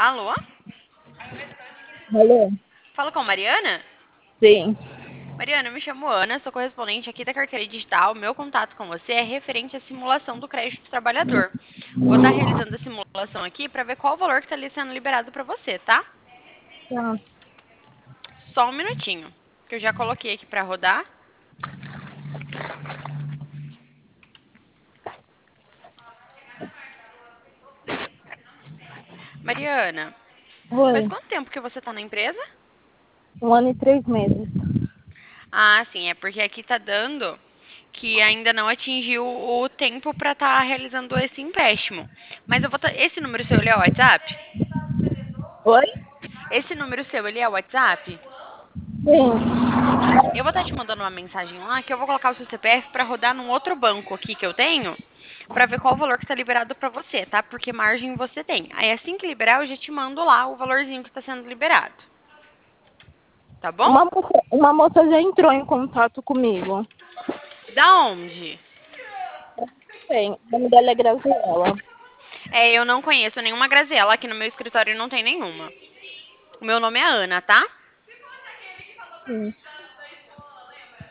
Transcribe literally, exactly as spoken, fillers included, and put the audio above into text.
Alô? Alô? Fala com a Mariana? Sim. Mariana, eu me chamo Ana, sou correspondente aqui da carteira digital. Meu contato com você é referente à simulação do crédito do trabalhador. Vou estar realizando a simulação aqui para ver qual o valor que está ali sendo liberado para você, tá? Tá. Só um minutinho, que eu já coloquei aqui para rodar. Mariana, faz Oi. quanto tempo que você está na empresa? Um ano e três meses. Ah, sim, é porque aqui tá dando que ainda não atingiu o tempo para estar realizando esse empréstimo. Mas eu vou tá... Esse número seu, ele é o WhatsApp? Oi? Esse número seu, ele é o WhatsApp? Sim. Eu vou estar te mandando uma mensagem lá que eu vou colocar o seu C P F para rodar num outro banco aqui que eu tenho, para ver qual o valor que está liberado para você, tá? Porque margem você tem. Aí assim que liberar, eu já te mando lá o valorzinho que está sendo liberado. Tá bom? Uma moça, uma moça já entrou em contato comigo. Da onde? Tem. O nome dela é Graziela. É, eu não conheço nenhuma Graziella, aqui no meu escritório não tem nenhuma. O meu nome é Ana, tá? Sim.